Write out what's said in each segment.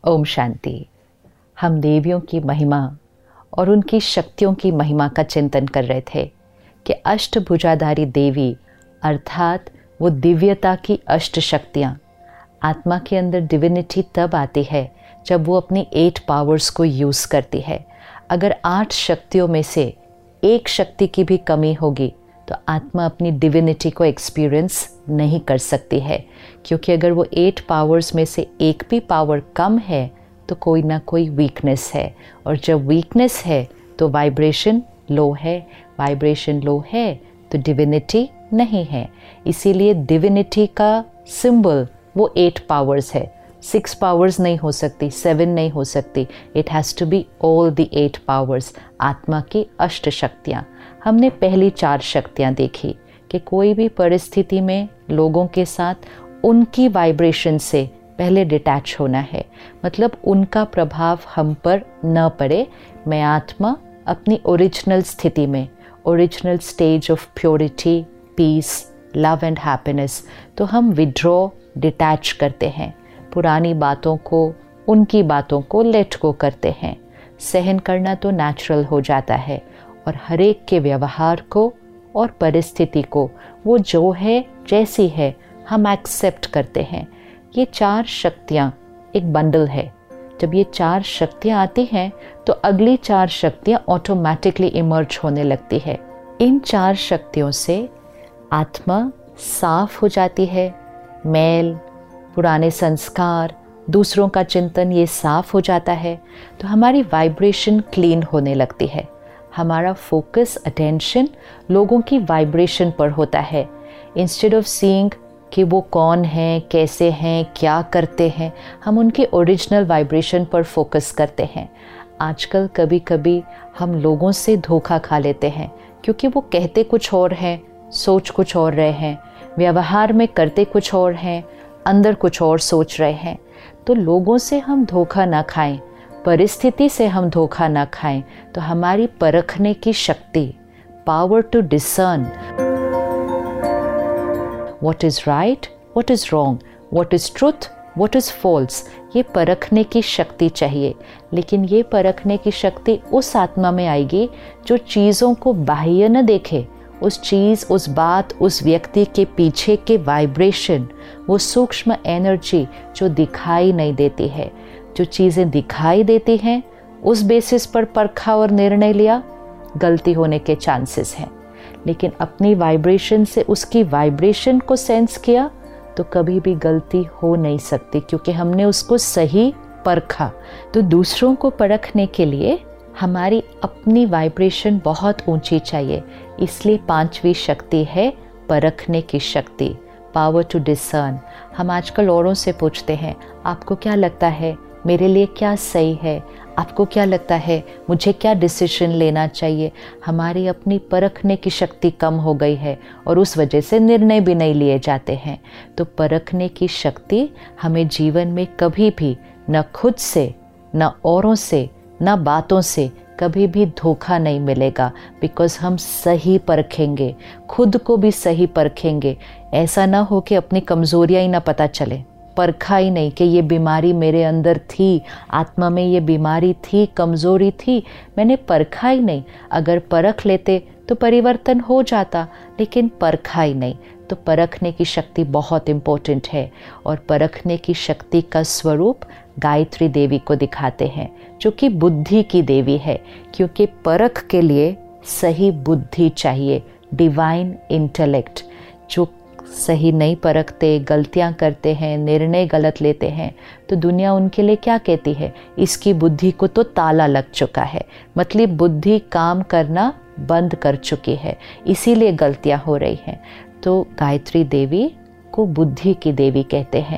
ओम शांति। हम देवियों की महिमा और उनकी शक्तियों की महिमा का चिंतन कर रहे थे कि अष्टभुजाधारी देवी अर्थात वो दिव्यता की अष्ट शक्तियाँ। आत्मा के अंदर डिविनिटी तब आती है जब वो अपनी 8 पावर्स को यूज़ करती है। अगर 8 शक्तियों में से एक शक्ति की भी कमी होगी तो आत्मा अपनी डिविनिटी को एक्सपीरियंस नहीं कर सकती है, क्योंकि अगर वो 8 पावर्स में से एक भी पावर कम है तो कोई ना कोई वीकनेस है, और जब वीकनेस है तो वाइब्रेशन लो है, वाइब्रेशन लो है तो डिविनिटी नहीं है। इसीलिए डिविनिटी का सिंबल वो 8 पावर्स है। 6 पावर्स नहीं हो सकती, 7 नहीं हो सकती, it has to be all the 8 powers, आत्मा की अष्ट शक्तियाँ। हमने पहली 4 शक्तियाँ देखी कि कोई भी परिस्थिति में लोगों के साथ उनकी वाइब्रेशन से पहले डिटैच होना है, मतलब उनका प्रभाव हम पर न पड़े। मैं आत्मा अपनी ओरिजिनल स्थिति में, original stage of purity, peace, love and happiness, तो हम विड्रॉ, डिटैच करते हैं। पुरानी बातों को, उनकी बातों को लेट गो करते हैं। सहन करना तो नेचुरल हो जाता है, और हर एक के व्यवहार को और परिस्थिति को वो जो है जैसी है हम एक्सेप्ट करते हैं। ये 4 शक्तियाँ एक बंडल है। जब ये 4 शक्तियाँ आती हैं तो अगली 4 शक्तियाँ ऑटोमेटिकली इमर्ज होने लगती है। इन 4 शक्तियों से आत्मा साफ हो जाती है। मैल, पुराने संस्कार, दूसरों का चिंतन, ये साफ हो जाता है तो हमारी वाइब्रेशन क्लीन होने लगती है। हमारा फोकस, अटेंशन लोगों की वाइब्रेशन पर होता है। इंस्टेड ऑफ सीइंग कि वो कौन हैं, कैसे हैं, क्या करते हैं, हम उनके ओरिजिनल वाइब्रेशन पर फोकस करते हैं। आजकल कभी कभी हम लोगों से धोखा खा लेते हैं, क्योंकि वो कहते कुछ और हैं, सोच कुछ और रहे हैं, व्यवहार में करते कुछ और हैं, अंदर कुछ और सोच रहे हैं। तो लोगों से हम धोखा ना खाएं, परिस्थिति से हम धोखा ना खाएं, तो हमारी परखने की शक्ति, power to discern what is right, what is wrong, what is truth, what is false, ये परखने की शक्ति चाहिए। लेकिन ये परखने की शक्ति उस आत्मा में आएगी जो चीज़ों को बाह्य न देखे, उस चीज़, उस बात, उस व्यक्ति के पीछे के वाइब्रेशन, वो सूक्ष्म एनर्जी जो दिखाई नहीं देती है। जो चीज़ें दिखाई देती हैं उस बेसिस पर परखा और निर्णय लिया, गलती होने के चांसेस हैं। लेकिन अपनी वाइब्रेशन से उसकी वाइब्रेशन को सेंस किया तो कभी भी गलती हो नहीं सकती, क्योंकि हमने उसको सही परखा। तो दूसरों को परखने के लिए हमारी अपनी वाइब्रेशन बहुत ऊंची चाहिए। इसलिए 5वीं शक्ति है परखने की शक्ति, पावर टू डिसर्न। हम आजकल औरों से पूछते हैं, आपको क्या लगता है मेरे लिए क्या सही है, आपको क्या लगता है मुझे क्या डिसीजन लेना चाहिए। हमारी अपनी परखने की शक्ति कम हो गई है और उस वजह से निर्णय भी नहीं लिए जाते हैं। तो परखने की शक्ति हमें जीवन में कभी भी न खुद से, न औरों से, न बातों से कभी भी धोखा नहीं मिलेगा, बिकॉज़ हम सही परखेंगे, खुद को भी सही परखेंगे। ऐसा ना हो कि अपनी कमज़ोरियाँ ही ना पता चले, परखा ही नहीं कि ये बीमारी मेरे अंदर थी, आत्मा में ये बीमारी थी, कमज़ोरी थी, मैंने परखा ही नहीं। अगर परख लेते तो परिवर्तन हो जाता, लेकिन परखा ही नहीं। तो परखने की शक्ति बहुत इम्पोर्टेंट है, और परखने की शक्ति का स्वरूप गायत्री देवी को दिखाते हैं, जो कि बुद्धि की देवी है, क्योंकि परख के लिए सही बुद्धि चाहिए, डिवाइन इंटेलेक्ट। जो सही नहीं परखते, गलतियां करते हैं, निर्णय गलत लेते हैं, तो दुनिया उनके लिए क्या कहती है, इसकी बुद्धि को तो ताला लग चुका है, मतलब बुद्धि काम करना बंद कर चुकी है, इसीलिए गलतियां हो रही हैं। तो गायत्री देवी को बुद्धि की देवी कहते हैं।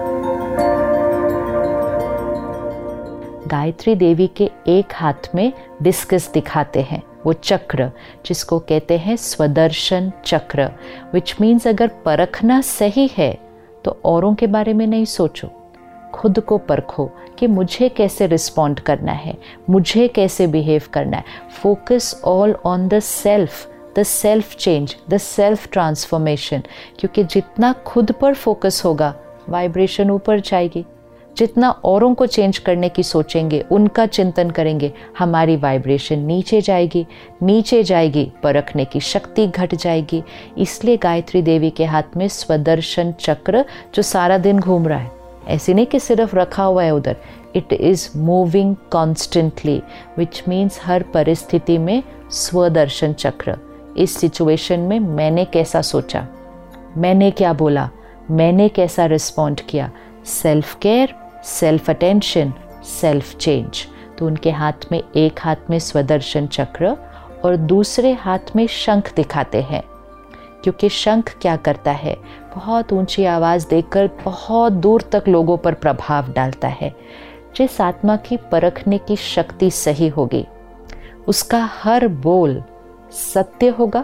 गायत्री देवी के एक हाथ में डिस्कस दिखाते हैं, वो चक्र जिसको कहते हैं स्वदर्शन चक्र, विच मीन्स अगर परखना सही है तो औरों के बारे में नहीं सोचो, खुद को परखो कि मुझे कैसे रिस्पॉन्ड करना है, मुझे कैसे बिहेव करना है। Focus all on the self, the self change, the self transformation, क्योंकि जितना खुद पर फोकस होगा वाइब्रेशन ऊपर जाएगी। जितना औरों को चेंज करने की सोचेंगे, उनका चिंतन करेंगे, हमारी वाइब्रेशन नीचे जाएगी, नीचे जाएगी, परखने की शक्ति घट जाएगी। इसलिए गायत्री देवी के हाथ में स्वदर्शन चक्र जो सारा दिन घूम रहा है, ऐसे नहीं कि सिर्फ रखा हुआ है उधर, it is moving constantly, which means हर परिस्थिति में स्वदर्शन चक्र। इस सिचुएशन में मैंने कैसा सोचा, मैंने क्या बोला, मैंने कैसा रिस्पॉन्ड किया, self care, self attention, self change. तो उनके हाथ में, एक हाथ में स्वदर्शन चक्र और दूसरे हाथ में शंख दिखाते हैं, क्योंकि शंख क्या करता है, बहुत ऊंची आवाज़ देकर बहुत दूर तक लोगों पर प्रभाव डालता है। जिस आत्मा की परखने की शक्ति सही होगी, उसका हर बोल सत्य होगा,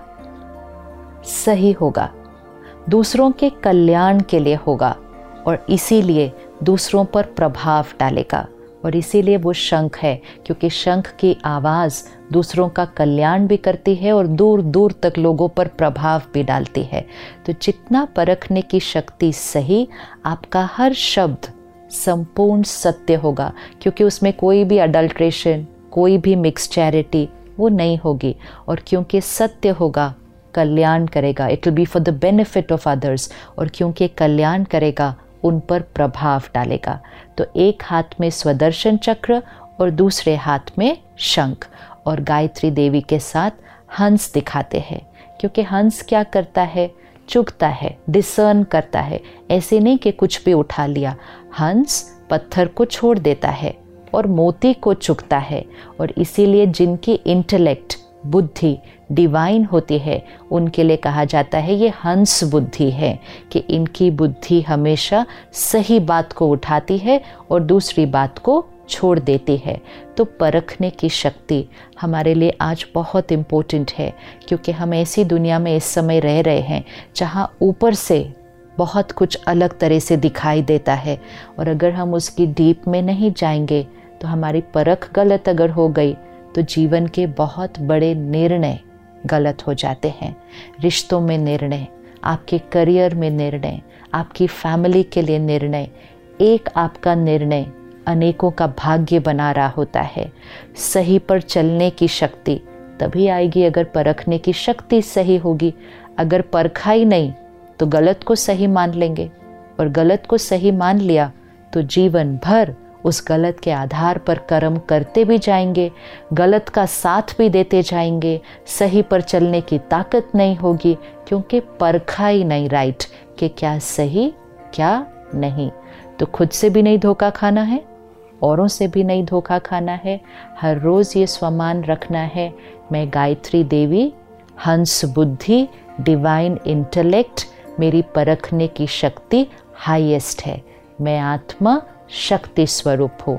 सही होगा, दूसरों के कल्याण के लिए होगा और इसीलिए दूसरों पर प्रभाव डालेगा। और इसीलिए वो शंख है, क्योंकि शंख की आवाज़ दूसरों का कल्याण भी करती है और दूर दूर तक लोगों पर प्रभाव भी डालती है। तो जितना परखने की शक्ति सही, आपका हर शब्द संपूर्ण सत्य होगा, क्योंकि उसमें कोई भी अडल्ट्रेशन, कोई भी मिक्सचैरिटी वो नहीं होगी। और क्योंकि सत्य होगा, कल्याण करेगा, it will be for the benefit of others. और क्योंकि कल्याण करेगा, उन पर प्रभाव डालेगा। तो एक हाथ में स्वदर्शन चक्र और दूसरे हाथ में शंख, और गायत्री देवी के साथ हंस दिखाते हैं, क्योंकि हंस क्या करता है, चुगता है, डिसर्न करता है। ऐसे नहीं कि कुछ भी उठा लिया, हंस पत्थर को छोड़ देता है और मोती को चुगता है। और इसीलिए जिनकी इंटेलेक्ट, बुद्धि डिवाइन होती है, उनके लिए कहा जाता है ये हंस बुद्धि है, कि इनकी बुद्धि हमेशा सही बात को उठाती है और दूसरी बात को छोड़ देती है। तो परखने की शक्ति हमारे लिए आज बहुत इम्पोर्टेंट है, क्योंकि हम ऐसी दुनिया में इस समय रह रहे हैं जहाँ ऊपर से बहुत कुछ अलग तरह से दिखाई देता है, और अगर हम उसकी डीप में नहीं जाएंगे तो हमारी परख गलत अगर हो गई तो जीवन के बहुत बड़े निर्णय गलत हो जाते हैं। रिश्तों में निर्णय, आपके करियर में निर्णय, आपकी फैमिली के लिए निर्णय, एक आपका निर्णय अनेकों का भाग्य बना रहा होता है। सही पर चलने की शक्ति तभी आएगी अगर परखने की शक्ति सही होगी। अगर परखा ही नहीं तो गलत को सही मान लेंगे, और गलत को सही मान लिया तो जीवन भर उस गलत के आधार पर कर्म करते भी जाएंगे, गलत का साथ भी देते जाएंगे। सही पर चलने की ताकत नहीं होगी, क्योंकि परखा ही नहीं राइट कि क्या सही क्या नहीं। तो खुद से भी नहीं धोखा खाना है, औरों से भी नहीं धोखा खाना है। हर रोज़ ये स्वमान रखना है, मैं गायत्री देवी, हंस बुद्धि, डिवाइन इंटेलेक्ट, मेरी परखने की शक्ति हाईएस्ट है, मैं आत्मा शक्ति स्वरूप हूँ।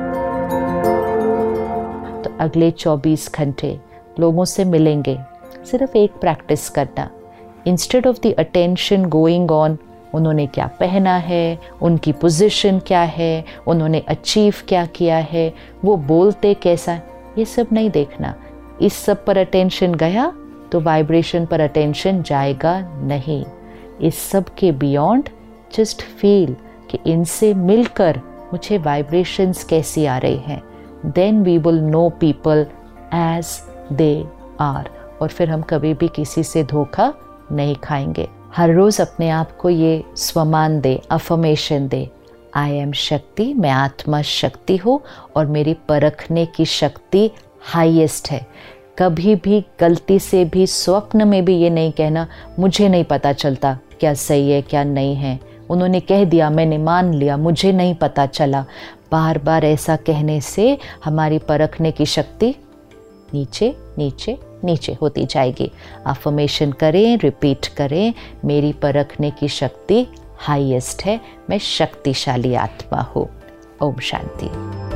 तो अगले 24 घंटे लोगों से मिलेंगे, सिर्फ एक प्रैक्टिस करना, instead of the attention going on उन्होंने क्या पहना है, उनकी पोजीशन क्या है, उन्होंने अचीव क्या किया है, वो बोलते कैसा, ये सब नहीं देखना। इस सब पर अटेंशन गया तो वाइब्रेशन पर अटेंशन जाएगा नहीं। इस सब के बियॉन्ड जस्ट फील कि इनसे मिलकर मुझे वाइब्रेशंस कैसी आ रही हैं, then we will know people as they are, और फिर हम कभी भी किसी से धोखा नहीं खाएंगे। हर रोज़ अपने आप को ये स्वमान दे, अफर्मेशन दे, आई एम शक्ति, मैं आत्मा शक्ति हूँ और मेरी परखने की शक्ति हाईएस्ट है। कभी भी गलती से भी, स्वप्न में भी ये नहीं कहना मुझे नहीं पता चलता क्या सही है क्या नहीं है, उन्होंने कह दिया मैंने मान लिया, मुझे नहीं पता चला। बार बार ऐसा कहने से हमारी परखने की शक्ति नीचे नीचे नीचे होती जाएगी। अफर्मेशन करें, रिपीट करें, मेरी परखने की शक्ति हाईएस्ट है, मैं शक्तिशाली आत्मा हूँ। ओम शांति।